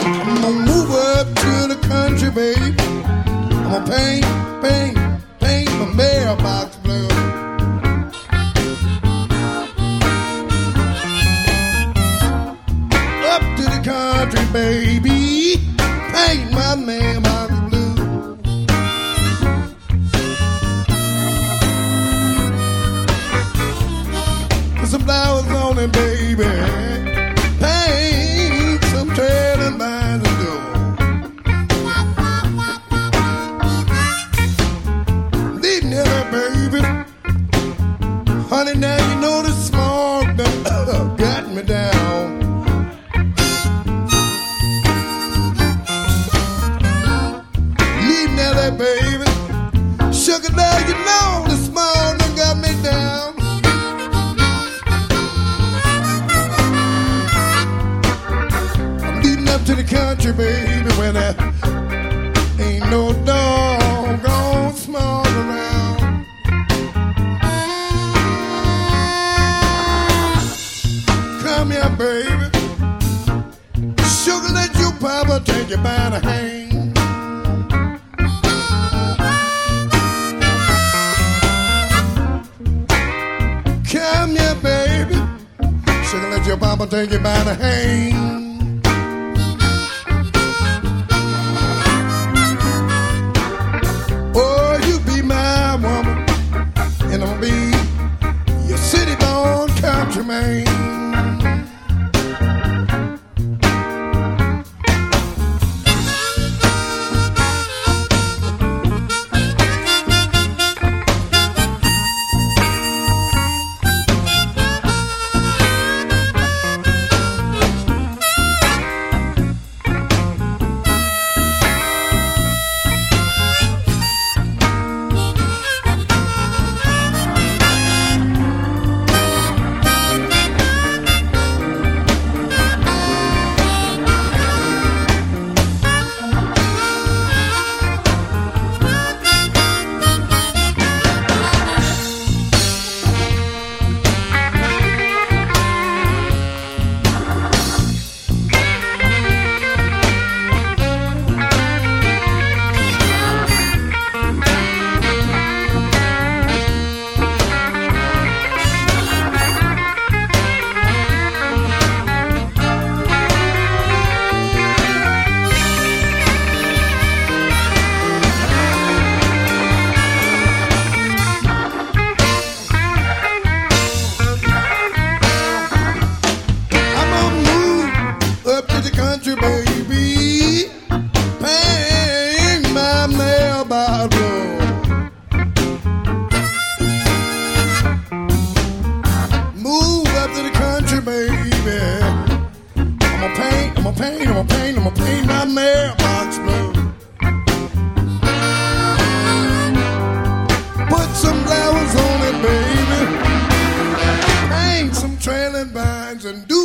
I'm gonna move up to the country, baby. I'm gonna paint my mailbox blue. Up to the country, baby. Paint my mailbox blue. Put some flowers on it, baby. Paint some trailing vines and do. Leading there, baby. Honey, now you know the smoke done got me down. Leading there, baby. Sugar, now you know the smoke done got me down. To the country, baby, where there ain't no doggone smoke around. Come here, baby. Sugar, let your papa take you by the hand. Come here, baby. Sugar, let your papa take you by the hand. And I'm gonna be your city-born countryman. Country, baby, paint my mailbox blue. Move up to the country, baby. I'm gonna paint my mailbox blue. Put some flowers on it, baby. Paint some trailing vines and do